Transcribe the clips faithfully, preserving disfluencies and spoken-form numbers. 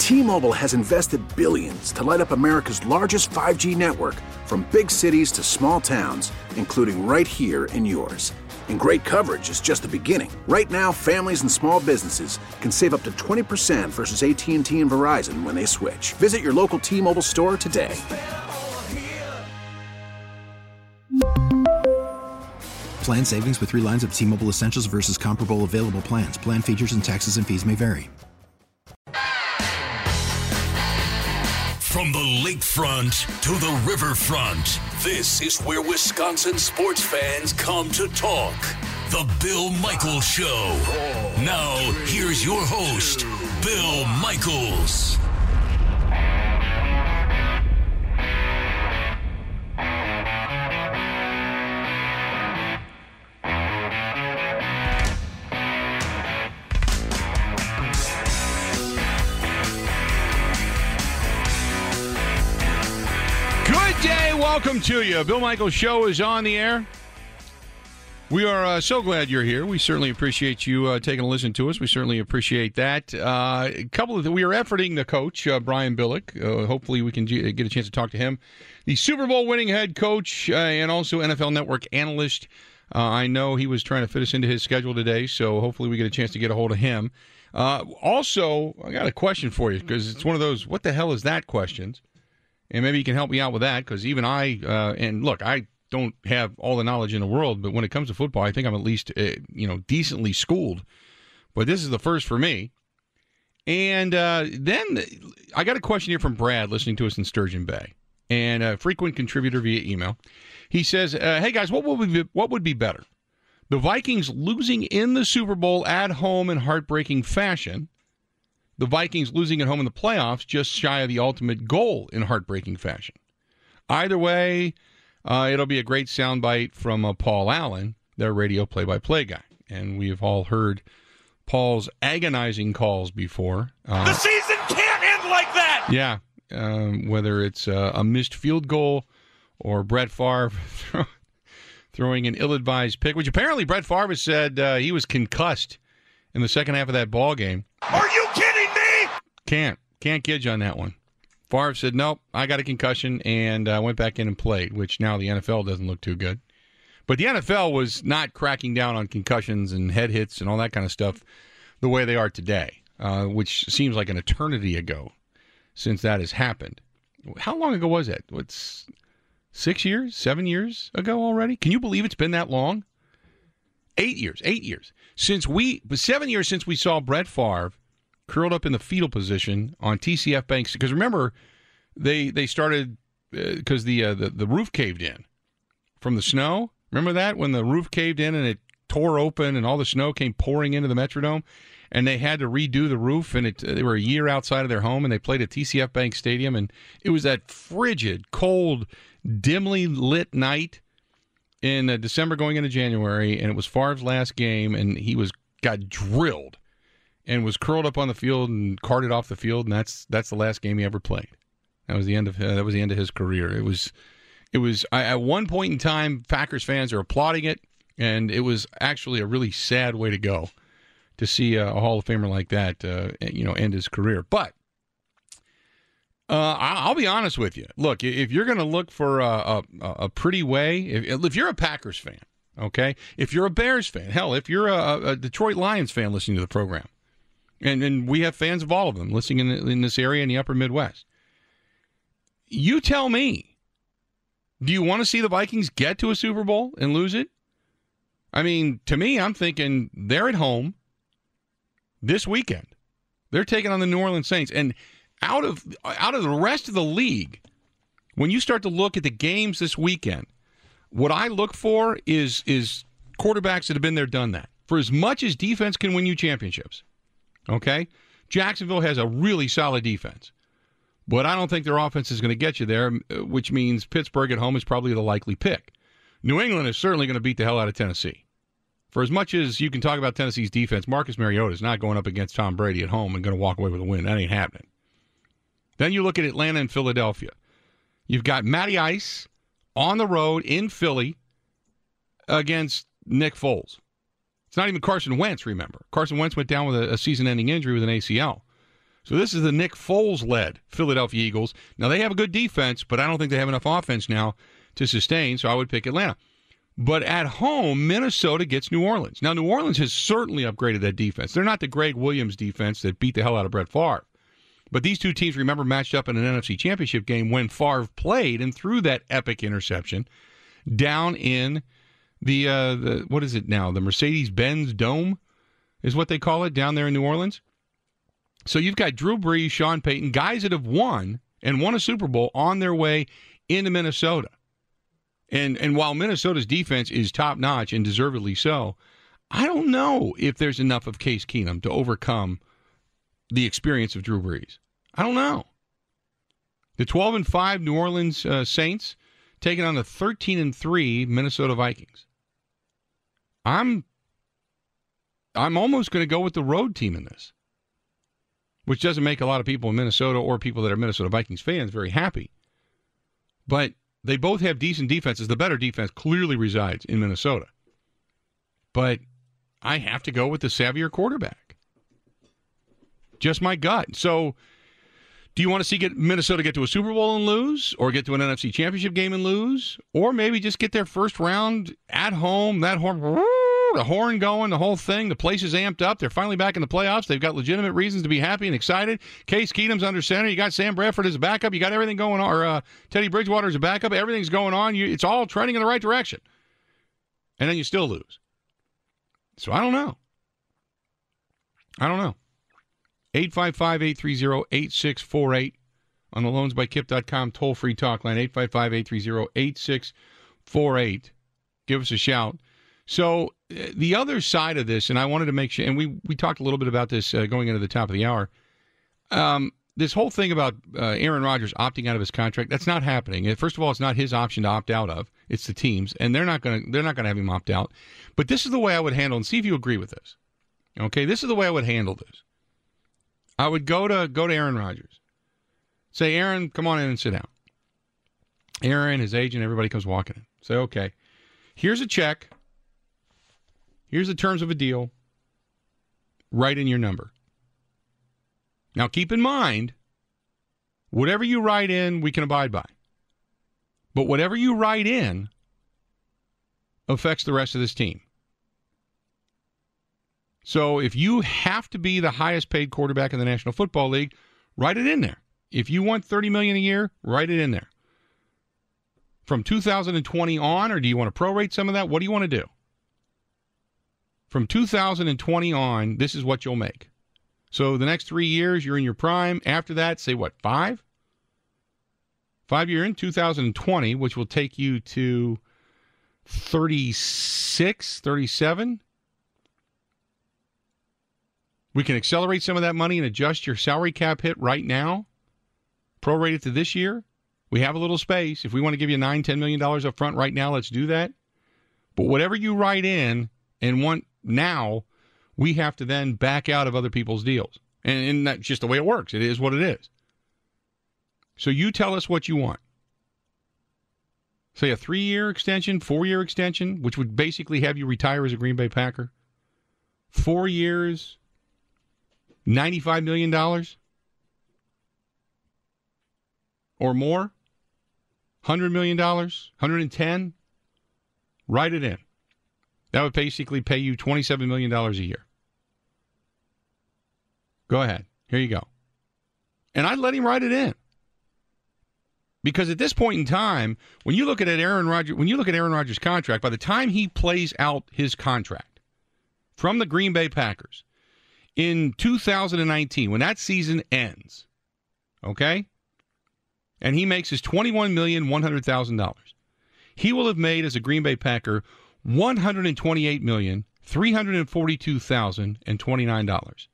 T-Mobile has invested billions to light up America's largest five G network, from big cities to small towns, including right here in yours. And great coverage is just the beginning. Right now, families and small businesses can save up to twenty percent versus A T and T and Verizon when they switch. Visit your local T-Mobile store today. Plan savings with three lines of T-Mobile Essentials versus comparable available plans. Plan features and taxes and fees may vary. From the lakefront to the riverfront, this is where Wisconsin sports fans come to talk. The Bill Michaels Show. Now, here's your host, Bill Michaels. Welcome to you. Bill Michaels Show is on the air. We are uh, so glad you're here. We certainly appreciate you uh, taking a listen to us. We certainly appreciate that. Uh, a couple of th- we are efforting the coach, uh, Brian Billick. Uh, hopefully, we can g- get a chance to talk to him, the Super Bowl winning head coach uh, and also N F L Network analyst. Uh, I know he was trying to fit us into his schedule today, so hopefully we get a chance to get a hold of him. Uh, also, I got a question for you because it's one of those "what the hell is that" questions. And maybe you can help me out with that, because even I, uh, and look, I don't have all the knowledge in the world, but when it comes to football, I think I'm at least, uh, you know, decently schooled. But this is the first for me. And uh, then I got a question here from Brad, listening to us in Sturgeon Bay, and a frequent contributor via email. He says, uh, hey, guys, what would be, what would be better? The Vikings losing in the Super Bowl at home in heartbreaking fashion, the Vikings losing at home in the playoffs just shy of the ultimate goal in heartbreaking fashion. Either way, uh, it'll be a great soundbite from uh, Paul Allen, their radio play-by-play guy. And we've all heard Paul's agonizing calls before. Uh, the season can't end like that! Yeah, um, whether it's uh, a missed field goal or Brett Favre throwing an ill-advised pick, which apparently Brett Favre has said uh, he was concussed in the second half of that ball game. Are you kidding me? Can't. Can't gauge on that one. Favre said, nope, I got a concussion, and uh, went back in and played, which now the N F L doesn't look too good. But the N F L was not cracking down on concussions and head hits and all that kind of stuff the way they are today, uh, which seems like an eternity ago since that has happened. How long ago was that? What's six years, seven years ago already? Can you believe it's been that long? Eight years, eight years. Since we, seven years since we saw Brett Favre curled up in the fetal position on T C F Bank. Because remember, they they started, because uh, the, uh, the the roof caved in from the snow. Remember that? When the roof caved in and it tore open and all the snow came pouring into the Metrodome, and they had to redo the roof, and it, they were a year outside of their home, and they played at T C F Bank Stadium, and it was that frigid, cold, dimly lit night in uh, December going into January, and it was Favre's last game, and he was got drilled and was curled up on the field and carted off the field, and that's that's the last game he ever played. That was the end of uh, that was the end of his career. It was it was I, at one point in time, Packers fans are applauding it, and it was actually a really sad way to go to see a, a Hall of Famer like that, uh, you know, end his career. But Uh, I'll be honest with you. Look, if you're going to look for a, a, a pretty way, if, if you're a Packers fan, okay, if you're a Bears fan, hell, if you're a, a Detroit Lions fan listening to the program, and, and we have fans of all of them listening in, in this area in the upper Midwest, you tell me, do you want to see the Vikings get to a Super Bowl and lose it? I mean, to me, I'm thinking they're at home this weekend. They're taking on the New Orleans Saints, and Out of out of the rest of the league, when you start to look at the games this weekend, what I look for is is quarterbacks that have been there, done that. For as much as defense can win you championships, okay? Jacksonville has a really solid defense, but I don't think their offense is going to get you there, which means Pittsburgh at home is probably the likely pick. New England is certainly going to beat the hell out of Tennessee. For as much as you can talk about Tennessee's defense, Marcus Mariota is not going up against Tom Brady at home and going to walk away with a win. That ain't happening. Then you look at Atlanta and Philadelphia. You've got Matty Ice on the road in Philly against Nick Foles. It's not even Carson Wentz, remember. Carson Wentz went down with a, a season-ending injury with an A C L. So this is the Nick Foles-led Philadelphia Eagles. Now, they have a good defense, but I don't think they have enough offense now to sustain, so I would pick Atlanta. But at home, Minnesota gets New Orleans. Now, New Orleans has certainly upgraded that defense. They're not the Greg Williams defense that beat the hell out of Brett Favre. But these two teams, remember, matched up in an N F C Championship game when Favre played and threw that epic interception down in the, uh, the what is it now, the Mercedes-Benz Dome is what they call it down there in New Orleans. So you've got Drew Brees, Sean Payton, guys that have won and won a Super Bowl on their way into Minnesota. And and while Minnesota's defense is top-notch and deservedly so, I don't know if there's enough of Case Keenum to overcome the experience of Drew Brees. I don't know. The twelve and five New Orleans uh, Saints taking on the thirteen and three Minnesota Vikings. I'm I'm almost going to go with the road team in this, which doesn't make a lot of people in Minnesota or people that are Minnesota Vikings fans very happy. But they both have decent defenses. The better defense clearly resides in Minnesota. But I have to go with the savvier quarterback. Just my gut. So, do you want to see get Minnesota get to a Super Bowl and lose, or get to an N F C Championship game and lose, or maybe just get their first round at home, that horn, the horn going, the whole thing, the place is amped up, they're finally back in the playoffs, they've got legitimate reasons to be happy and excited. Case Keenum's under center, you got Sam Bradford as a backup, you got everything going on, or uh, Teddy Bridgewater as a backup, everything's going on, you, it's all trending in the right direction. And then you still lose. So I don't know. I don't know. eight five five, eight three zero, eight six four eight on the loans by kip dot com toll-free talk line, eight five five, eight three zero, eight six four eight. Give us a shout. So uh, the other side of this, and I wanted to make sure, and we, we talked a little bit about this uh, going into the top of the hour, um, this whole thing about uh, Aaron Rodgers opting out of his contract, that's not happening. First of all, it's not his option to opt out of. It's the team's, and they're not going to they're not going to have him opt out. But this is the way I would handle, and see if you agree with this. Okay, this is the way I would handle this. I would go to go to Aaron Rodgers. Say, Aaron, come on in and sit down. Aaron, his agent, everybody comes walking in. Say, okay, here's a check. Here's the terms of a deal. Write in your number. Now, keep in mind, whatever you write in, we can abide by. But whatever you write in affects the rest of this team. So if you have to be the highest paid quarterback in the National Football League, write it in there. If you want thirty million dollars a year, write it in there. From two thousand twenty on, or do you want to prorate some of that? What do you want to do? From two thousand twenty on, this is what you'll make. So the next three years, you're in your prime. After that, say what, five? Five year in two thousand twenty, which will take you to thirty-six, thirty-seven. We can accelerate some of that money and adjust your salary cap hit right now. Prorate it to this year. We have a little space. If we want to give you nine, ten million dollars up front right now, let's do that. But whatever you write in and want now, we have to then back out of other people's deals. And, and that's just the way it works. It is what it is. So you tell us what you want. Say a three-year extension, four-year extension, which would basically have you retire as a Green Bay Packer. Four years, ninety-five million dollars or more, one hundred million dollars, one hundred ten, write it in. That would basically pay you twenty-seven million dollars a year. Go ahead. Here you go. And I'd let him write it in. Because at this point in time, when you look at Aaron Rodgers, when you look at Aaron Rodgers' contract, by the time he plays out his contract from the Green Bay Packers in two thousand nineteen, when that season ends, okay, and he makes his twenty-one million one hundred thousand dollars, he will have made as a Green Bay Packer one hundred twenty-eight million three hundred forty-two thousand twenty-nine dollars.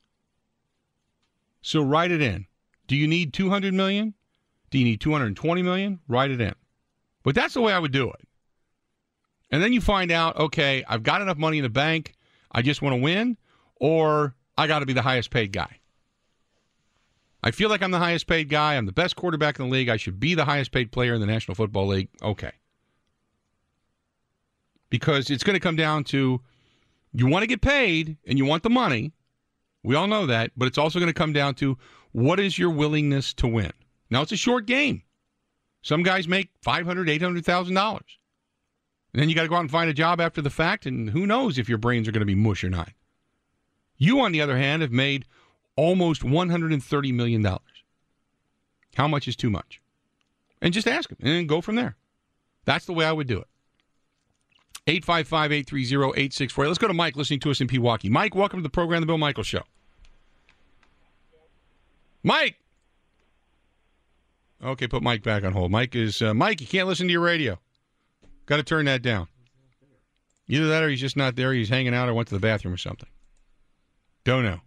So write it in. Do you need two hundred million dollars? Do you need two hundred twenty million dollars? Write it in. But that's the way I would do it. And then you find out, okay, I've got enough money in the bank, I just want to win, or I got to be the highest paid guy. I feel like I'm the highest paid guy. I'm the best quarterback in the league. I should be the highest paid player in the National Football League. Okay. Because it's going to come down to, you want to get paid and you want the money, We all know that, but it's also going to come down to what is your willingness to win. Now, it's a short game. Some guys make five hundred thousand dollars, eight hundred thousand dollars. And then you got to go out and find a job after the fact, and who knows if your brains are going to be mush or not. You, on the other hand, have made almost one hundred thirty million dollars. How much is too much? And just ask them, and then go from there. That's the way I would do it. eight five five, eight three zero, eight six four eight. Let's go to Mike listening to us in Pewaukee. Mike, welcome to the program, The Bill Michaels Show. Mike! Okay, put Mike back on hold. Mike is, uh, Mike, you can't listen to your radio. Got to turn that down. Either that or he's just not there. He's hanging out or went to the bathroom or something. Don't know.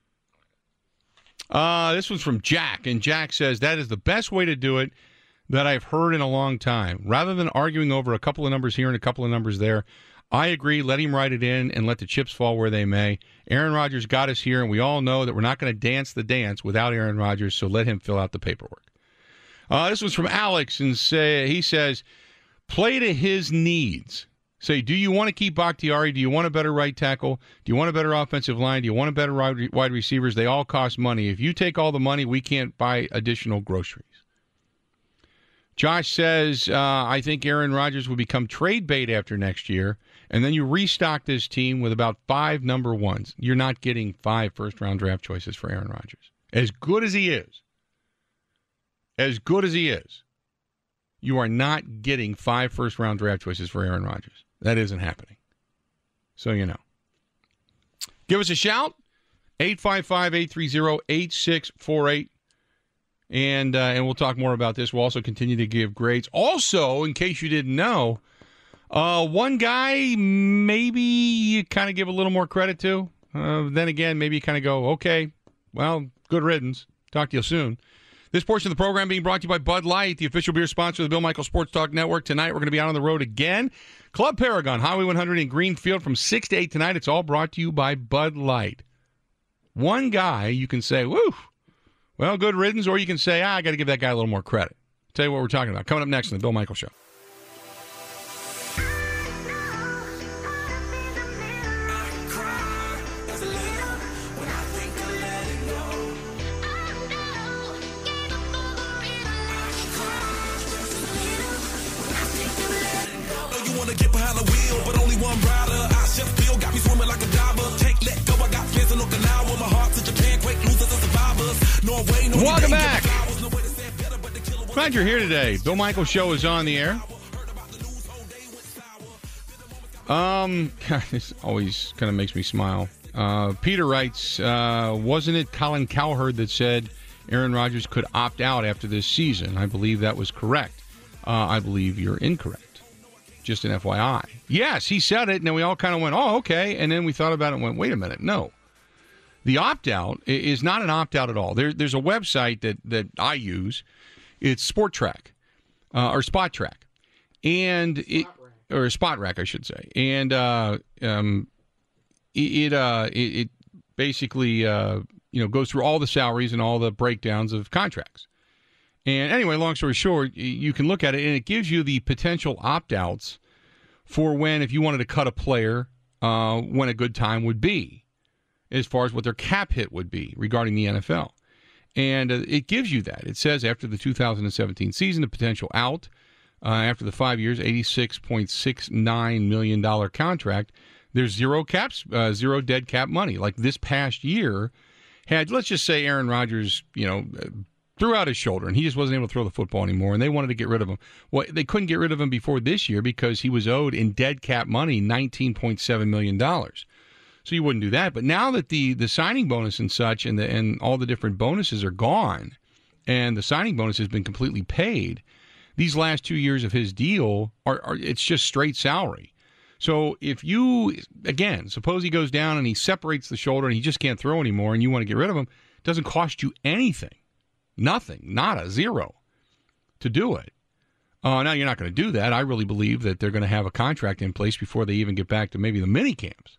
Uh, this one's from Jack, and Jack says, that is the best way to do it that I've heard in a long time. Rather than arguing over a couple of numbers here and a couple of numbers there, I agree, let him write it in and let the chips fall where they may. Aaron Rodgers got us here, and we all know that we're not going to dance the dance without Aaron Rodgers, so let him fill out the paperwork. Uh, this one's from Alex, and say, he says, play to his needs. Say, do you want to keep Bakhtiari? Do you want a better right tackle? Do you want a better offensive line? Do you want a better wide receivers? They all cost money. If you take all the money, we can't buy additional groceries. Josh says, uh, I think Aaron Rodgers will become trade bait after next year, and then you restock this team with about five number ones. You're not getting five first-round draft choices for Aaron Rodgers. As good as he is, as good as he is, you are not getting five first-round draft choices for Aaron Rodgers. That isn't happening. So you know. Give us a shout, eight five five, eight three zero, eight six four eight. And uh, and we'll talk more about this. We'll also continue to give grades. Also, in case you didn't know, uh, one guy maybe you kind of give a little more credit to. Uh, then again, maybe you kind of go, okay, well, good riddance. Talk to you soon. This portion of the program being brought to you by Bud Light, the official beer sponsor of the Bill Michaels Sports Talk Network. Tonight, we're going to be out on the road again. Club Paragon, Highway one hundred in Greenfield from six to eight tonight. It's all brought to you by Bud Light. One guy, you can say, woo, well, good riddance, or you can say, ah, I got to give that guy a little more credit. Tell you what we're talking about. Coming up next on the Bill Michaels Show. Welcome back. Glad you're here today. Bill Michaels Show is on the air. Um, this always kind of makes me smile. Uh, Peter writes, uh, wasn't it Colin Cowherd that said Aaron Rodgers could opt out after this season? I believe that was correct. Uh, I believe you're incorrect. Just an F Y I. Yes, he said it, and then we all kind of went, oh, okay. And then we thought about it and went, wait a minute, no. The opt-out is not an opt-out at all. There, there's a website that, that I use. It's Sport Track, uh, or Spot Track. And it, or Spot Rack, I should say. And uh, um, it, it, uh, it, it basically uh, you know goes through all the salaries and all the breakdowns of contracts. And anyway, long story short, you can look at it, and it gives you the potential opt-outs for when, if you wanted to cut a player, uh, when a good time would be, as far as what their cap hit would be regarding the N F L. And uh, it gives you that. It says after the two thousand seventeen season, the potential out, uh, after the five years, eighty-six point six nine million dollars contract, there's zero caps, uh, zero dead cap money. Like this past year had, let's just say Aaron Rodgers, you know, threw out his shoulder and he just wasn't able to throw the football anymore, and they wanted to get rid of him. Well, they couldn't get rid of him before this year because he was owed in dead cap money nineteen point seven million dollars. So you wouldn't do that. But now that the, the signing bonus and such and the, and all the different bonuses are gone and the signing bonus has been completely paid, these last two years of his deal, are, are it's just straight salary. So if you, again, suppose he goes down and he separates the shoulder and he just can't throw anymore and you want to get rid of him, it doesn't cost you anything. Nothing. Not a zero to do it. Uh, now, you're not going to do that. I really believe that they're going to have a contract in place before they even get back to maybe the mini camps.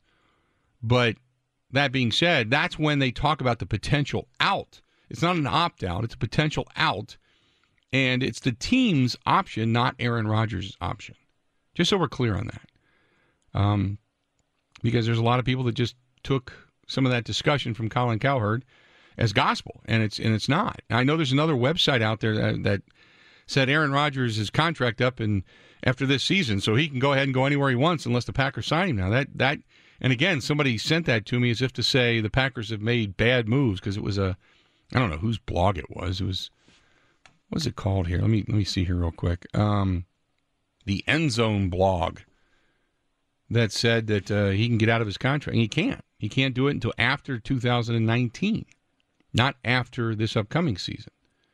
But that being said, that's when they talk about the potential out. It's not an opt-out. It's a potential out. And it's the team's option, not Aaron Rodgers' option. Just so we're clear on that. Um, because there's a lot of people that just took some of that discussion from Colin Cowherd as gospel, and it's and it's not. I know there's another website out there that, that said Aaron Rodgers' is contract up and after this season, so he can go ahead and go anywhere he wants unless the Packers sign him now. That that and again, somebody sent that to me as if to say the Packers have made bad moves because it was a, I don't know whose blog it was. It was, what's it called here? Let me let me see here real quick. Um, the End Zone blog that said that uh, he can get out of his contract. And he can't. He can't do it until after two thousand nineteen, not after this upcoming season.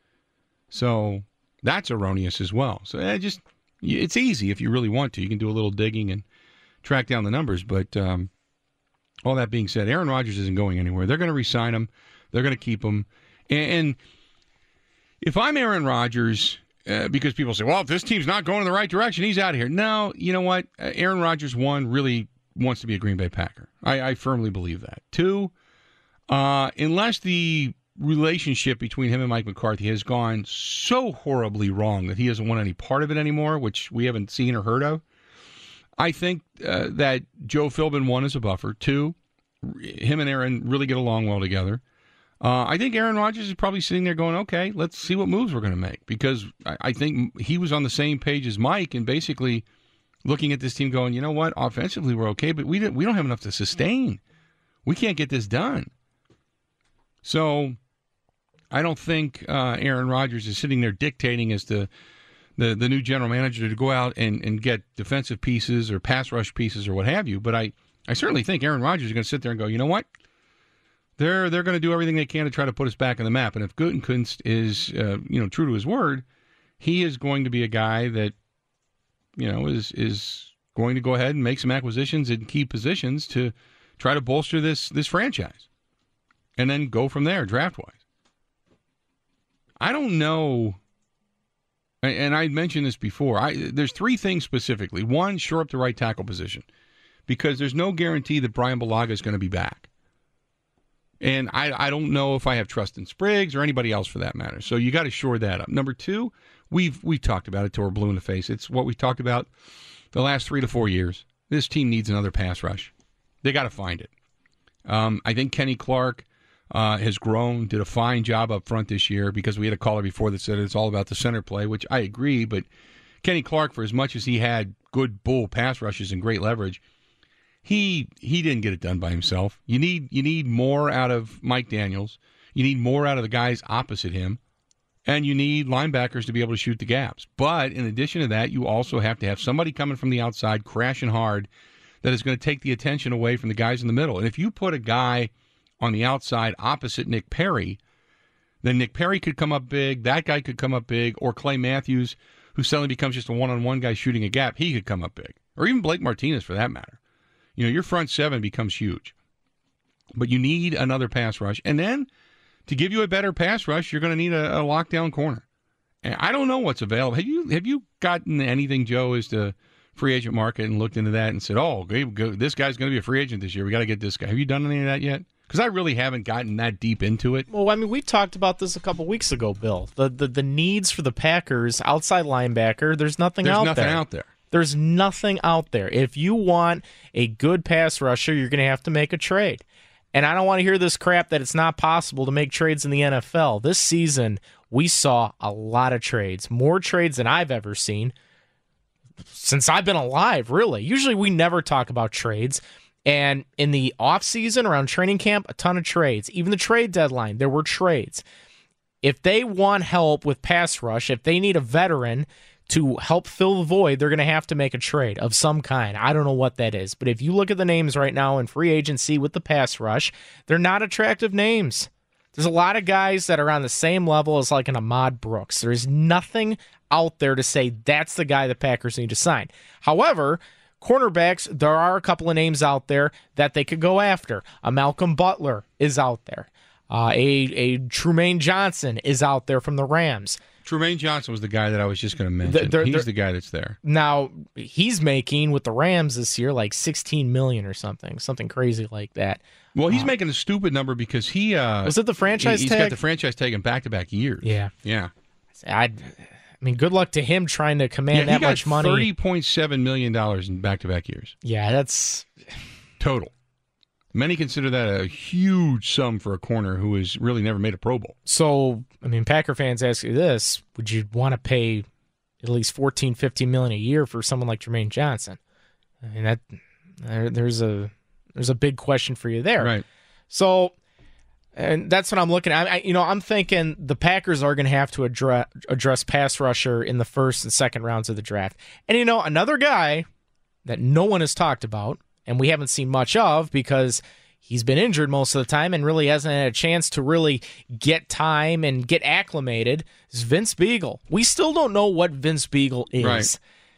So that's erroneous as well. So I just. It's easy if you really want to. You can do a little digging and track down the numbers. But um, all that being said, Aaron Rodgers isn't going anywhere. They're going to re-sign him. They're going to keep him. And, and if I'm Aaron Rodgers, uh, because people say, well, if this team's not going in the right direction, he's out of here. No, you know what? Uh, Aaron Rodgers, one, really wants to be a Green Bay Packer. I, I firmly believe that. Two, uh, unless the relationship between him and Mike McCarthy has gone so horribly wrong that he doesn't want any part of it anymore, which we haven't seen or heard of. I think uh, that Joe Philbin, one, is a buffer. Two, him and Aaron really get along well together. Uh, I think Aaron Rodgers is probably sitting there going, okay, let's see what moves we're going to make, because I, I think he was on the same page as Mike and basically looking at this team going, you know what, offensively we're okay, but we, didn't, we don't have enough to sustain. We can't get this done. So I don't think uh, Aaron Rodgers is sitting there dictating as the, the the new general manager to go out and, and get defensive pieces or pass rush pieces or what have you. But I, I certainly think Aaron Rodgers is going to sit there and go, you know what? They're they're going to do everything they can to try to put us back on the map. And if Gutekunst is uh, you know true to his word, he is going to be a guy that you know is is going to go ahead and make some acquisitions in key positions to try to bolster this this franchise. And then go from there, draft-wise. I don't know, and I mentioned this before, I, there's three things specifically. One, shore up the right tackle position, because there's no guarantee that Brian Bulaga is going to be back. And I, I don't know if I have trust in Spriggs or anybody else for that matter. So you got to shore that up. Number two, we've we've talked about it till we're blue in the face. It's what we talked about the last three to four years. This team needs another pass rush. They got to find it. Um, I think Kenny Clark Uh, has grown, did a fine job up front this year, because we had a caller before that said it's all about the center play, which I agree, but Kenny Clark, for as much as he had good bull pass rushes and great leverage, he he didn't get it done by himself. You need you need more out of Mike Daniels. You need more out of the guys opposite him, and you need linebackers to be able to shoot the gaps. But in addition to that, you also have to have somebody coming from the outside, crashing hard, that is going to take the attention away from the guys in the middle. And if you put a guy on the outside opposite Nick Perry, then Nick Perry could come up big, that guy could come up big, or Clay Matthews, who suddenly becomes just a one-on-one guy shooting a gap, he could come up big. Or even Blake Martinez, for that matter. You know, your front seven becomes huge. But you need another pass rush. And then, to give you a better pass rush, you're going to need a, a lockdown corner. And I don't know what's available. Have you have you gotten anything, Joe, as to free agent market and looked into that and said, oh, this guy's going to be a free agent this year. We got to get this guy. Have you done any of that yet? Because I really haven't gotten that deep into it. Well, I mean, we talked about this a couple weeks ago, Bill. The the, the needs for the Packers, outside linebacker, there's nothing there's out nothing there. There's nothing out there. There's nothing out there. If you want a good pass rusher, you're going to have to make a trade. And I don't want to hear this crap that it's not possible to make trades in the N F L. This season, we saw a lot of trades. More trades than I've ever seen since I've been alive, really. Usually we never talk about trades. And in the offseason, around training camp, a ton of trades. Even the trade deadline, there were trades. If they want help with pass rush, if they need a veteran to help fill the void, they're going to have to make a trade of some kind. I don't know what that is. But if you look at the names right now in free agency with the pass rush, they're not attractive names. There's a lot of guys that are on the same level as like an Ahmad Brooks. There's nothing out there to say that's the guy the Packers need to sign. However, cornerbacks, there are a couple of names out there that they could go after. A Malcolm Butler is out there. Uh, a, a Trumaine Johnson is out there from the Rams. Trumaine Johnson was the guy that I was just going to mention. They're, he's they're, the guy that's there. Now, he's making, with the Rams this year, like sixteen million dollars or something, something crazy like that. Well, he's uh, making a stupid number because he... Uh, was it the franchise he, he's tag? He's got the franchise tag in back-to-back years. Yeah. Yeah. I'd, I mean, good luck to him trying to command yeah, that much money. thirty point seven million dollars in back-to-back years. Yeah, that's... Total. Many consider that a huge sum for a corner who has really never made a Pro Bowl. So, I mean, Packer fans ask you this, would you want to pay at least fourteen, fifteen million a year for someone like Jermaine Johnson? I mean, that there, there's a there's a big question for you there. Right. So, and that's what I'm looking at. I, you know, I'm thinking the Packers are going to have to address address pass rusher in the first and second rounds of the draft. And you know, another guy that no one has talked about, and we haven't seen much of because he's been injured most of the time and really hasn't had a chance to really get time and get acclimated, is Vince Biegel. We still don't know what Vince Biegel is. Right.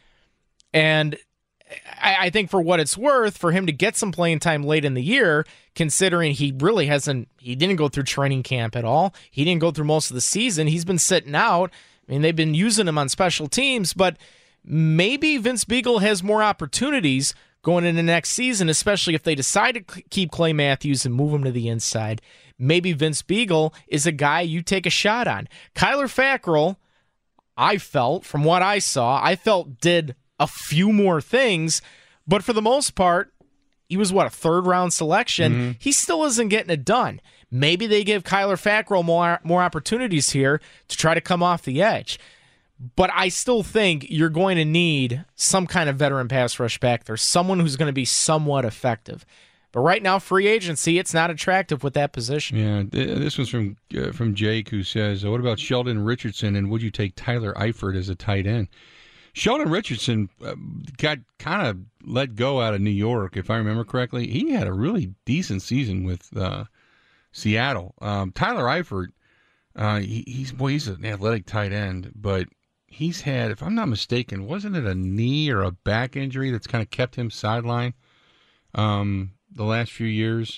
And I, I think for what it's worth, for him to get some playing time late in the year, considering he really hasn't, he didn't go through training camp at all. He didn't go through most of the season. He's been sitting out. I mean, they've been using him on special teams, but maybe Vince Biegel has more opportunities going into next season, especially if they decide to keep Clay Matthews and move him to the inside. Maybe Vince Biegel is a guy you take a shot on. Kyler Fackrell, I felt, from what I saw, I felt did a few more things, but for the most part, he was, what, a third-round selection? Mm-hmm. He still isn't getting it done. Maybe they give Kyler Fackrell more, more opportunities here to try to come off the edge. But I still think you're going to need some kind of veteran pass rush back there, someone who's going to be somewhat effective. But right now, free agency, it's not attractive with that position. Yeah, this one's from uh, from Jake, who says, what about Sheldon Richardson, and would you take Tyler Eifert as a tight end? Sheldon Richardson uh, got kind of let go out of New York, if I remember correctly. He had a really decent season with uh, Seattle. Um, Tyler Eifert, uh, he, he's boy, he's an athletic tight end, but he's had, if I'm not mistaken, wasn't it a knee or a back injury that's kind of kept him sidelined um, the last few years?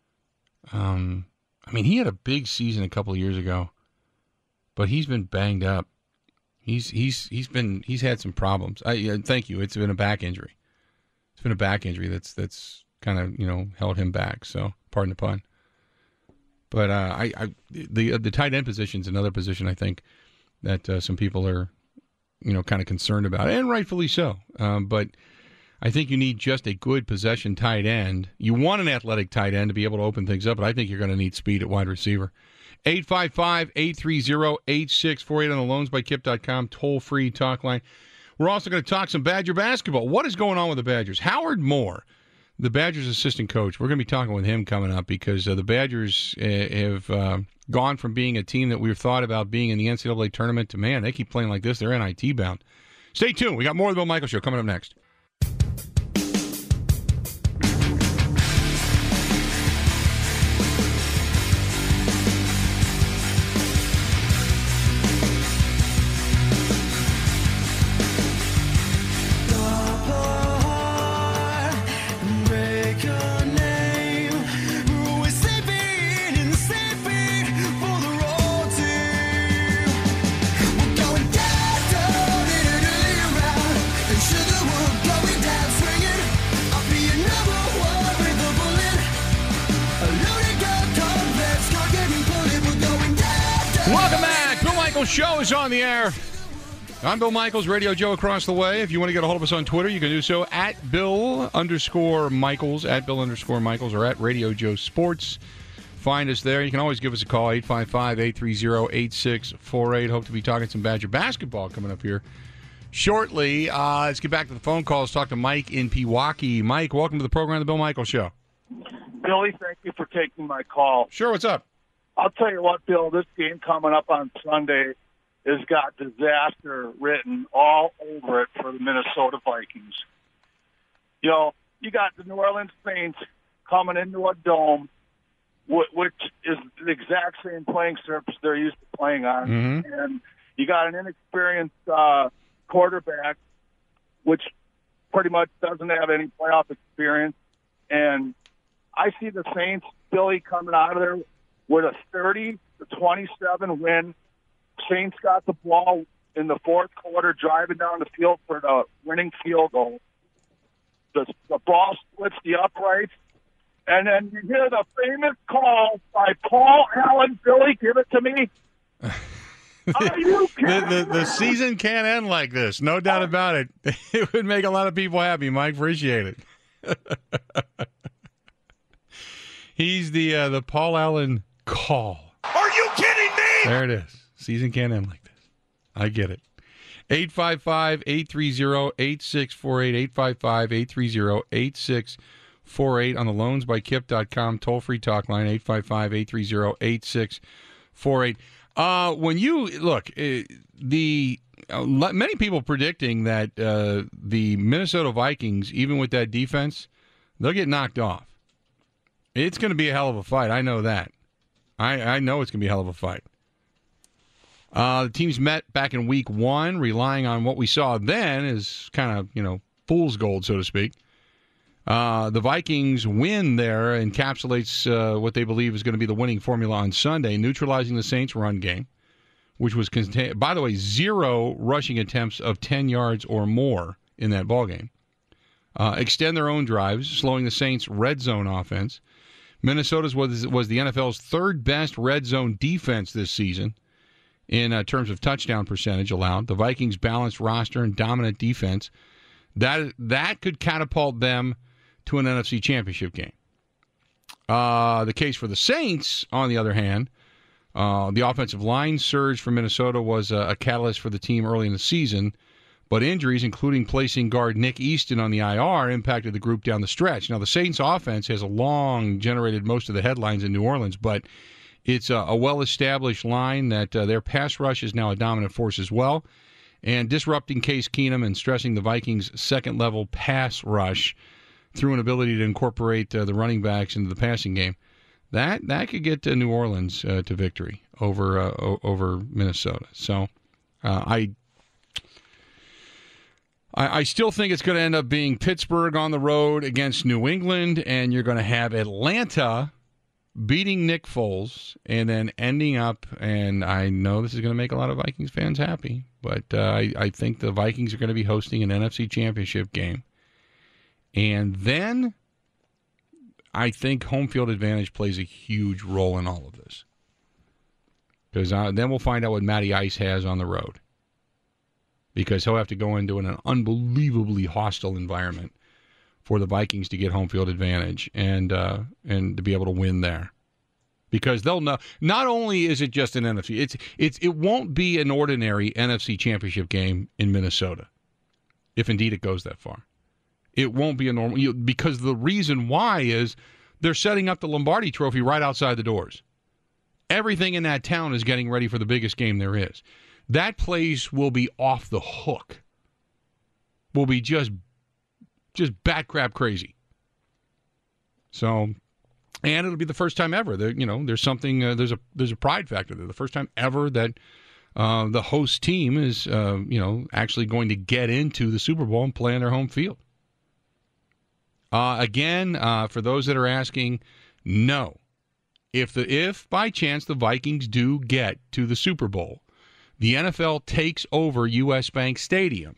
Um, I mean, he had a big season a couple of years ago, but he's been banged up. He's he's he's been he's had some problems. I uh, thank you. It's been a back injury. It's been a back injury that's that's kind of you know held him back. So pardon the pun. But uh, I, I the the tight end position is another position I think that uh, some people are you know kind of concerned about, and rightfully so. Um, but I think you need just a good possession tight end. You want an athletic tight end to be able to open things up, but I think you're going to need speed at wide receiver. eight five five, eight three zero, eight six four eight on the loans by kip dot com toll-free talk line. We're also going to talk some Badger basketball. What is going on with the Badgers? Howard Moore, the Badgers assistant coach, we're going to be talking with him coming up because uh, the Badgers uh, have uh, gone from being a team that we've thought about being in the N C double A tournament to, man, they keep playing like this. They're N I T bound. Stay tuned. We got more of the Bill Michaels Show coming up next. Show is on the air. I'm Bill Michaels, Radio Joe across the way. If you want to get a hold of us on Twitter, you can do so at Bill underscore Michaels, at Bill underscore Michaels, or at Radio Joe Sports. Find us there. You can always give us a call, eight five five, eight three zero, eight six four eight. Hope to be talking some Badger basketball coming up here shortly. Uh, let's get back to the phone calls. Talk to Mike in Pewaukee. Mike, welcome to the program, The Bill Michaels Show. Billy, thank you for taking my call. Sure, what's up? I'll tell you what, Bill, this game coming up on Sunday has got disaster written all over it for the Minnesota Vikings. You know, you got the New Orleans Saints coming into a dome, which is the exact same playing surface they're used to playing on. Mm-hmm. And you got an inexperienced uh, quarterback, which pretty much doesn't have any playoff experience. And I see the Saints, Billy, coming out of there with a thirty to twenty-seven win. Saints got the ball in the fourth quarter, driving down the field for the winning field goal. The, the ball splits the uprights, and then you hear the famous call by Paul Allen. Billy, give it to me. Are you kidding? the, the, the season can't end like this. No doubt about it. It would make a lot of people happy, Mike. Appreciate it. He's the uh, the Paul Allen call. Are you kidding me? There it is. Season can't end like this. I get it. eight five five, eight three zero, eight six four eight, eight five five, eight three zero, eight six four eight on the loans by kip dot com toll-free talk line, eight five five, eight three zero, eight six four eight. Uh, when you look, uh, the uh, many people predicting that uh, the Minnesota Vikings, even with that defense, they'll get knocked off. It's going to be a hell of a fight. I know that. I, I know it's going to be a hell of a fight. Uh, the teams met back in week one, relying on what we saw then as kind of, you know, fool's gold, so to speak. Uh, the Vikings win there encapsulates uh, what they believe is going to be the winning formula on Sunday, neutralizing the Saints' run game, which was, contain- by the way, zero rushing attempts of ten yards or more in that ballgame. Uh, extend their own drives, slowing the Saints' red zone offense. Minnesota's was, was the N F L's third-best red zone defense this season in uh, terms of touchdown percentage allowed. The Vikings' balanced roster and dominant defense, that that could catapult them to an N F C Championship game. Uh, the case for the Saints, on the other hand, uh, the offensive line surge for Minnesota was a, a catalyst for the team early in the season, but injuries, including placing guard Nick Easton on the I R, impacted the group down the stretch. Now, the Saints' offense has a long generated most of the headlines in New Orleans, but it's a, a well-established line that uh, their pass rush is now a dominant force as well, and disrupting Case Keenum and stressing the Vikings' second-level pass rush through an ability to incorporate uh, the running backs into the passing game, that that could get uh, New Orleans uh, to victory over uh, o- over Minnesota. So uh, I, I I still think it's going to end up being Pittsburgh on the road against New England, and you're going to have Atlanta beating Nick Foles, and then ending up, and I know this is going to make a lot of Vikings fans happy, but uh, I, I think the Vikings are going to be hosting an N F C Championship game. And then I think home field advantage plays a huge role in all of this. Because uh, then we'll find out what Matty Ice has on the road. Because he'll have to go into an unbelievably hostile environment for the Vikings to get home field advantage and uh, and to be able to win there. Because they'll know, not only is it just an N F C, it's it's it won't be an ordinary N F C Championship game in Minnesota, if indeed it goes that far. It won't be a normal, you know, because the reason why is they're setting up the Lombardi Trophy right outside the doors. Everything in that town is getting ready for the biggest game there is. That place will be off the hook. Will be just, just bat crap crazy. So, and it'll be the first time ever. There, you know, there's something. Uh, there's a there's a pride factor there. The first time ever that uh, the host team is, uh, you know, actually going to get into the Super Bowl and play on their home field. Uh, again, uh, for those that are asking, no. If the if by chance the Vikings do get to the Super Bowl, the N F L takes over U S Bank Stadium,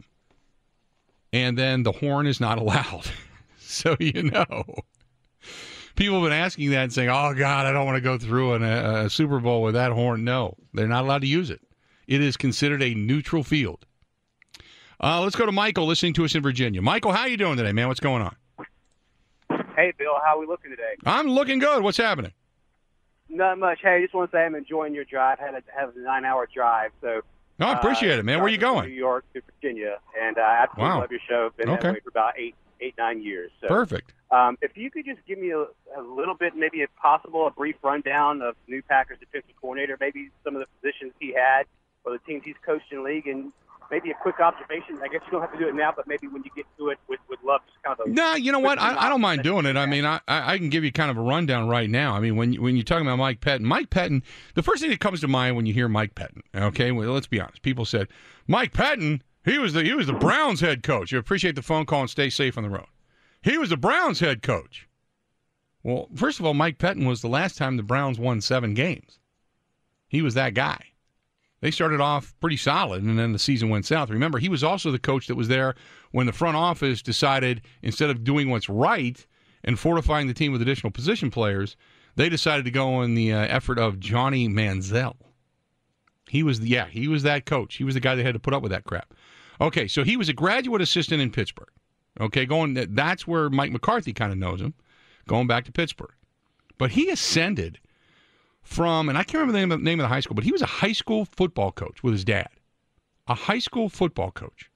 and then the horn is not allowed. So you know, people have been asking that and saying, "Oh God, I don't want to go through an, a, a Super Bowl with that horn." No, they're not allowed to use it. It is considered a neutral field. Uh, let's go to Michael, listening to us in Virginia. Michael, how you doing today, man? What's going on? Hey, Bill, how are we looking today? I'm looking good. What's happening? Not much. Hey, I just want to say I'm enjoying your drive. Had a, have a nine-hour drive, so. No, I appreciate uh, it, man. Where are you going? New York to Virginia, and uh, I absolutely Wow. love your show. Been Okay. that way for about eight, eight, nine years. So, Perfect. Um, if you could just give me a, a little bit, maybe if possible, a brief rundown of new Packers defensive coordinator, maybe some of the positions he had or the teams he's coached in the league, and maybe a quick observation. I guess you don't have to do it now, but maybe when you get to it, would would love just kind of. A No, you know what? I, I don't mind doing it. I mean, I, I can give you kind of a rundown right now. I mean, when you, when you're talking about Mike Pettin, Mike Pettin, the first thing that comes to mind when you hear Mike Pettin, okay? Well, let's be honest. People said Mike Pettin, he was the he was the Browns head coach. You appreciate the phone call and stay safe on the road. He was the Browns head coach. Well, first of all, Mike Pettin was the last time the Browns won seven games. He was that guy. They started off pretty solid, and then the season went south. Remember, he was also the coach that was there when the front office decided, instead of doing what's right and fortifying the team with additional position players, they decided to go in the uh, effort of Johnny Manziel. He was, the, yeah, he was that coach. He was the guy that had to put up with that crap. Okay, so he was a graduate assistant in Pittsburgh. Okay, going that's where Mike McCarthy kind of knows him, going back to Pittsburgh. But he ascended from, and I can't remember the name of, name of the high school, but he was a high school football coach with his dad. A high school football coach.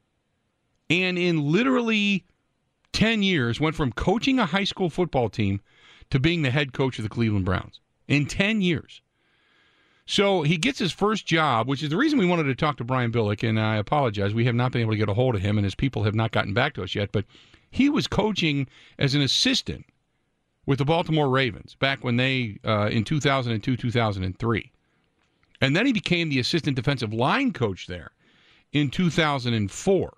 And in literally ten years, went from coaching a high school football team to being the head coach of the Cleveland Browns. In ten years. So he gets his first job, which is the reason we wanted to talk to Brian Billick, and I apologize. We have not been able to get a hold of him, and his people have not gotten back to us yet. But he was coaching as an assistant with the Baltimore Ravens back when they, uh, in two thousand two, two thousand three. And then he became the assistant defensive line coach there in two thousand four.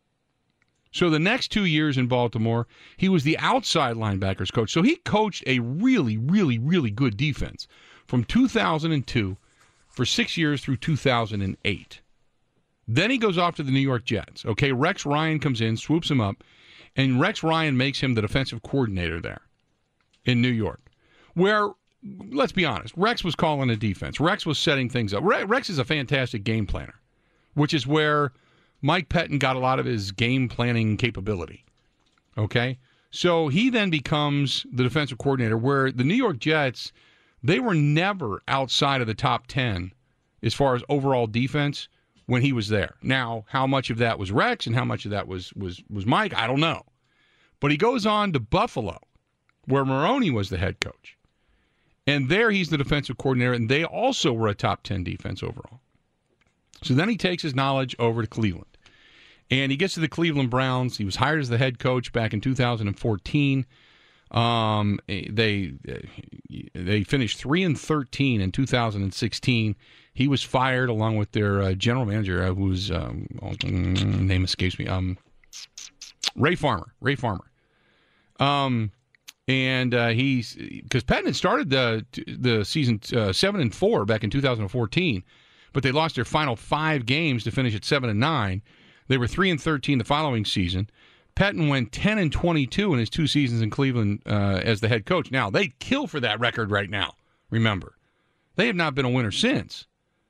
So the next two years in Baltimore, he was the outside linebackers coach. So he coached a really, really, really good defense from two thousand two for six years through two thousand eight. Then he goes off to the New York Jets. Okay, Rex Ryan comes in, swoops him up, and Rex Ryan makes him the defensive coordinator there in New York, where, let's be honest, Rex was calling a defense. Rex was setting things up. Rex is a fantastic game planner, which is where Mike Pettin got a lot of his game planning capability. Okay? So he then becomes the defensive coordinator, where the New York Jets, they were never outside of the top ten as far as overall defense when he was there. Now, how much of that was Rex and how much of that was was was Mike, I don't know. But he goes on to Buffalo, where Maroney was the head coach. And there he's the defensive coordinator, and they also were a top ten defense overall. So then he takes his knowledge over to Cleveland. And he gets to the Cleveland Browns. He was hired as the head coach back in two thousand fourteen. Um, they they finished three and thirteen in two thousand sixteen. He was fired along with their uh, general manager, uh, whose um, name escapes me. Um, Ray Farmer. Ray Farmer. Um, and uh, he's because Pettin had started the the season uh, seven and four back in two thousand fourteen, but they lost their final five games to finish at seven and nine. They were three and thirteen the following season. Pettin went ten and twenty-two in his two seasons in Cleveland uh, as the head coach. Now, they'd kill for that record right now, remember. They have not been a winner since.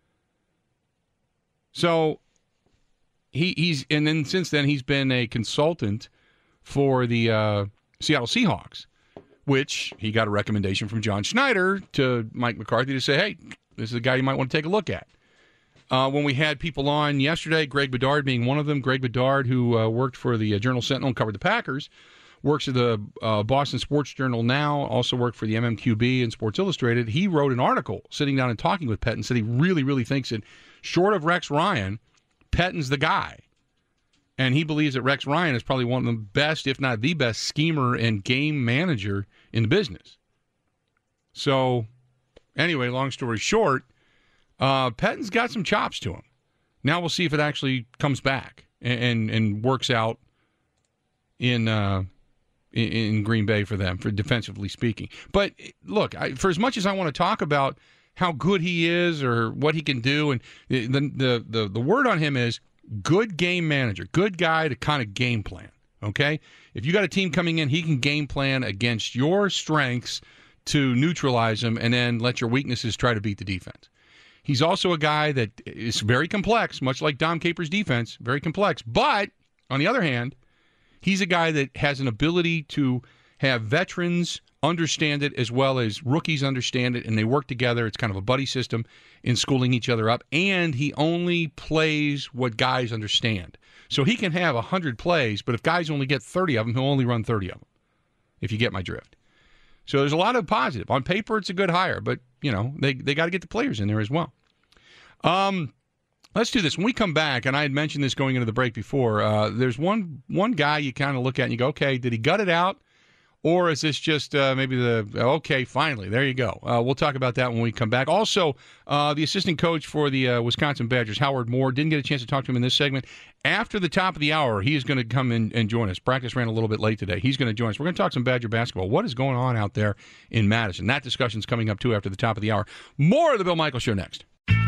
So, he, he's, and then since then, he's been a consultant for the uh, Seattle Seahawks, which he got a recommendation from John Schneider to Mike McCarthy to say, hey, this is a guy you might want to take a look at. Uh, when we had people on yesterday, Greg Bedard being one of them, Greg Bedard, who uh, worked for the uh, Journal-Sentinel and covered the Packers, works at the uh, Boston Sports Journal now, also worked for the M M Q B and Sports Illustrated. He wrote an article sitting down and talking with Pettin, said he really, really thinks that short of Rex Ryan, Pettin's the guy. And he believes that Rex Ryan is probably one of the best, if not the best, schemer and game manager in the business. So, anyway, long story short, Uh, Pettin's got some chops to him. Now we'll see if it actually comes back and and, and works out in, uh, in in Green Bay for them, for defensively speaking. But look, I, for as much as I want to talk about how good he is or what he can do, and the the the, the word on him is good game manager, good guy to kind of game plan. Okay, if you got a team coming in, he can game plan against your strengths to neutralize them, and then let your weaknesses try to beat the defense. He's also a guy that is very complex, much like Dom Capers' defense, very complex. But, on the other hand, he's a guy that has an ability to have veterans understand it as well as rookies understand it, and they work together. It's kind of a buddy system in schooling each other up. And he only plays what guys understand. So he can have one hundred plays, but if guys only get thirty of them, he'll only run thirty of them, if you get my drift. So there's a lot of positive. On paper, it's a good hire, but, you know, they, they got to get the players in there as well. Um, let's do this. When we come back, and I had mentioned this going into the break before, uh, there's one one guy you kind of look at and you go, okay, did he gut it out? Or is this just uh, maybe the, okay, finally, there you go. Uh, we'll talk about that when we come back. Also, uh, the assistant coach for the uh, Wisconsin Badgers, Howard Moore, didn't get a chance to talk to him in this segment. After the top of the hour, he is going to come in and join us. Practice ran a little bit late today. He's going to join us. We're going to talk some Badger basketball. What is going on out there in Madison? That discussion's coming up, too, after the top of the hour. More of the Bill Michaels Show next.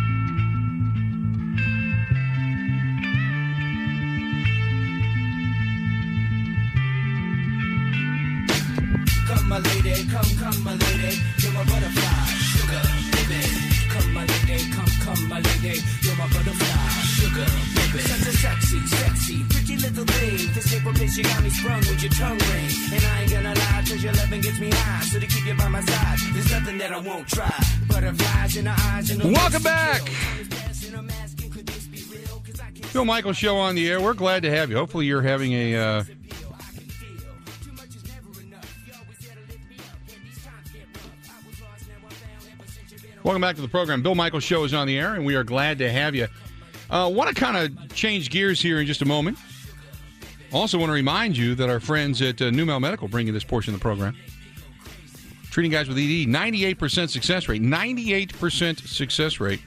Come, my lady, come, come, my lady, you're my butterfly, sugar, baby. Come, my lady, come, come, my lady, you're my butterfly, sugar, baby. Such a sexy, sexy, pretty little thing. This April bitch, you got me sprung with your tongue ring. And I ain't gonna lie, cause your loving gets me high. So to keep you by my side, there's nothing that I won't try. Butterflies in the eyes and the Welcome back. Bill Michaels Show on the air. We're glad to have you. Hopefully you're having a uh, welcome back to the program. Bill Michaels Show is on the air, and we are glad to have you. I uh, want to kind of change gears here in just a moment. Also want to remind you that our friends at uh, Numel Medical bring you this portion of the program. Treating guys with E D, ninety-eight percent success rate. ninety-eight percent success rate.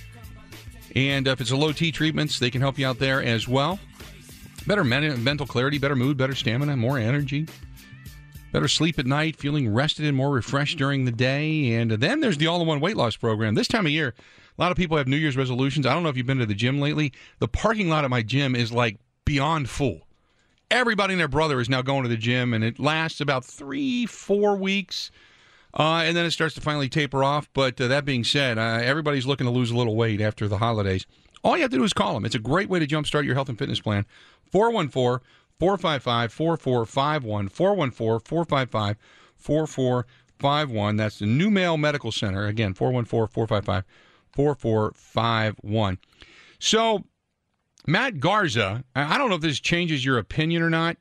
And uh, if it's a low T treatments, they can help you out there as well. Better men- mental clarity, better mood, better stamina, more energy. Better sleep at night, feeling rested and more refreshed during the day. And then there's the all-in-one weight loss program. This time of year, a lot of people have New Year's resolutions. I don't know if you've been to the gym lately. The parking lot at my gym is like beyond full. Everybody and their brother is now going to the gym, and it lasts about three, four weeks, uh, and then it starts to finally taper off. But uh, that being said, uh, everybody's looking to lose a little weight after the holidays. All you have to do is call them. It's a great way to jumpstart your health and fitness plan. four one four, four five five, four four five one, four one four, four five five, four four five one. That's the Numel Medical Center. Again, four one four, four five five, four four five one. So Matt Garza, I don't know if this changes your opinion or not.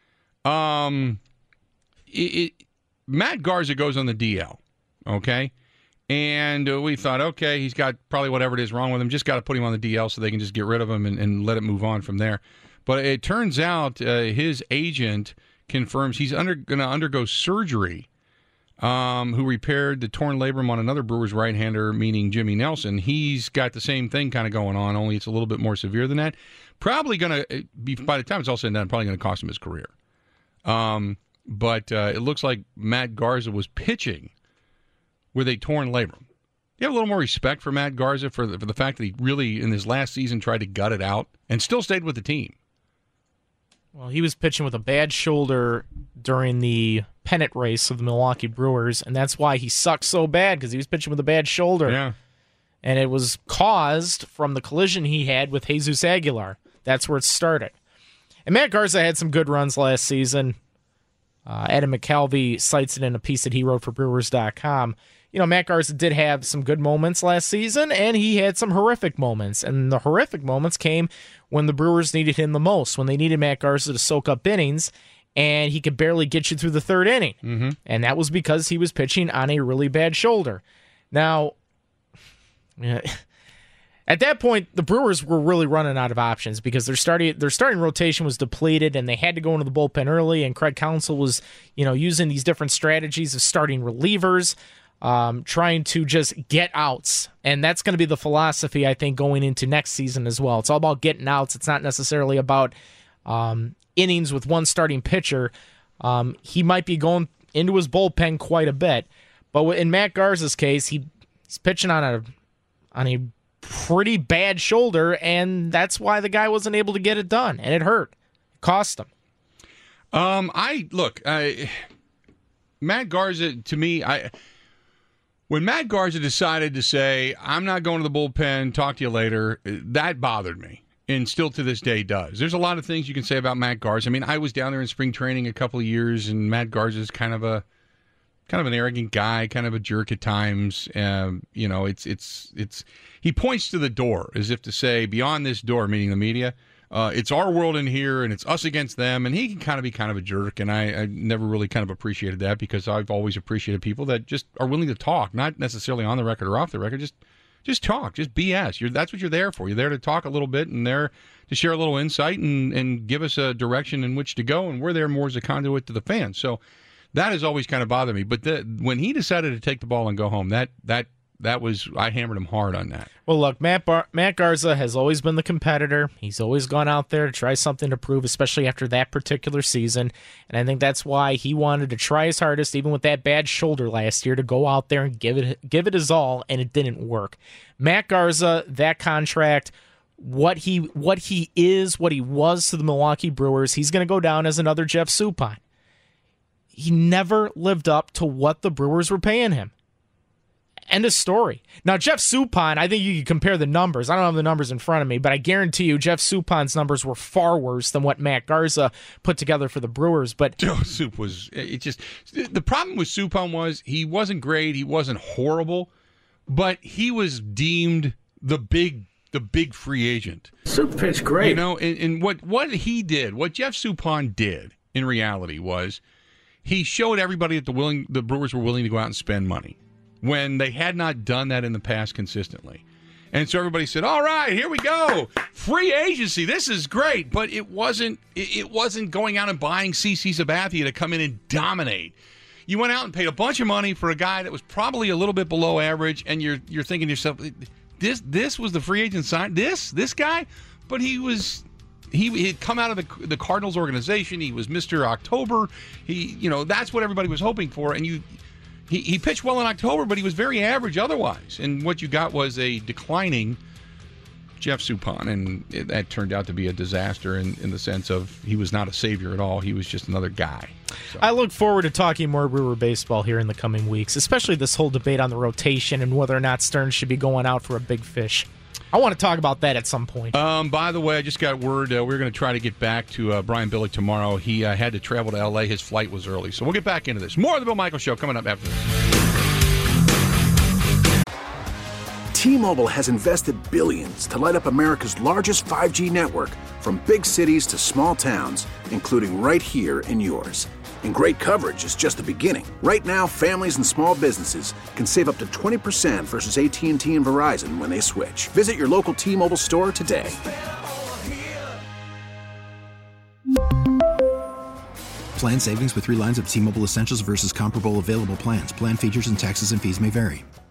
Um, it, it, Matt Garza goes on the D L, okay? And uh, we thought, okay, he's got probably whatever it is wrong with him. Just got to put him on the D L so they can just get rid of him and, and let it move on from there. But it turns out uh, his agent confirms he's under going to undergo surgery. Um, who repaired the torn labrum on another Brewers right-hander, meaning Jimmy Nelson. He's got the same thing kind of going on, only it's a little bit more severe than that. Probably going to be, by the time it's all said and done, probably going to cost him his career. Um, but uh, it looks like Matt Garza was pitching with a torn labrum. Do you have a little more respect for Matt Garza for the, for the fact that he really, in his last season, tried to gut it out and still stayed with the team? Well, he was pitching with a bad shoulder during the pennant race of the Milwaukee Brewers, and that's why he sucked so bad, because he was pitching with a bad shoulder. Yeah. And it was caused from the collision he had with Jesus Aguilar. That's where it started. And Matt Garza had some good runs last season. Uh, Adam McCalvey cites it in a piece that he wrote for Brewers dot com. You know, Matt Garza did have some good moments last season, and he had some horrific moments. And the horrific moments came when the Brewers needed him the most, when they needed Matt Garza to soak up innings, and he could barely get you through the third inning. Mm-hmm. And that was because he was pitching on a really bad shoulder. Now, at that point, the Brewers were really running out of options because their starting their starting rotation was depleted, and they had to go into the bullpen early. And Craig Counsell was, you know, using these different strategies of starting relievers, um, trying to just get outs. And that's going to be the philosophy, I think, going into next season as well. It's all about getting outs. It's not necessarily about um, innings with one starting pitcher. Um, he might be going into his bullpen quite a bit, but in Matt Garza's case, he he's pitching on a on a pretty bad shoulder, and that's why the guy wasn't able to get it done, and it hurt. It cost him. Um, I look, I, Matt Garza, to me, I when Matt Garza decided to say, I'm not going to the bullpen, talk to you later, that bothered me, and still to this day does. There's a lot of things you can say about Matt Garza. I mean, I was down there in spring training a couple of years, and Matt Garza is kind of a kind of an arrogant guy, kind of a jerk at times. Um, you know, it's it's it's he points to the door as if to say, beyond this door, meaning the media, uh, it's our world in here, and it's us against them. And he can kind of be kind of a jerk, and I, I never really kind of appreciated that, because I've always appreciated people that just are willing to talk, not necessarily on the record or off the record, just just talk, just B S. You're, that's what you're there for. You're there to talk a little bit, and there to share a little insight and, and give us a direction in which to go, and we're there more as a conduit to the fans. So that has always kind of bothered me. But the, when he decided to take the ball and go home, that that that was, I hammered him hard on that. Well, look, Matt Bar- Matt Garza has always been the competitor. He's always gone out there to try something to prove, especially after that particular season. And I think that's why he wanted to try his hardest, even with that bad shoulder last year, to go out there and give it give it his all, and it didn't work. Matt Garza, that contract, what he what he is, what he was to the Milwaukee Brewers, he's going to go down as another Jeff Supine. He never lived up to what the Brewers were paying him. End of story. Now, Jeff Suppan, I think you could compare the numbers. I don't have the numbers in front of me, but I guarantee you Jeff Suppan's numbers were far worse than what Matt Garza put together for the Brewers. But Joe Sup was, it just, the problem with Suppan was he wasn't great, he wasn't horrible, but he was deemed the big the big free agent. Sup pitched great. You know, and, and what, what he did, what Jeff Suppan did in reality was he showed everybody that the willing the Brewers were willing to go out and spend money when they had not done that in the past consistently. And so everybody said, all right, here we go. Free agency, this is great. But it wasn't it wasn't going out and buying CeCe Sabathia to come in and dominate. You went out and paid a bunch of money for a guy that was probably a little bit below average, and you're you're thinking to yourself, this this was the free agent sign? This this guy? But he was he he had come out of the the Cardinals organization. He was Mister October. He you know, that's what everybody was hoping for. And you He, he pitched well in October, but he was very average otherwise. And what you got was a declining Jeff Suppan, and it, that turned out to be a disaster in, in the sense of he was not a savior at all. He was just another guy. So. I look forward to talking more Brewer baseball here in the coming weeks, especially this whole debate on the rotation and whether or not Stearns should be going out for a big fish. I want to talk about that at some point. Um, by the way, I just got word uh, we're going to try to get back to uh, Brian Billick tomorrow. He uh, had to travel to L A. His flight was early. So we'll get back into this. More of the Bill Michaels Show coming up after this. T-Mobile has invested billions to light up America's largest five G network, from big cities to small towns, including right here in yours. And great coverage is just the beginning. Right now, families and small businesses can save up to twenty percent versus A T and T and Verizon when they switch. Visit your local T-Mobile store today. Plan savings with three lines of T-Mobile Essentials versus comparable available plans. Plan features and taxes and fees may vary.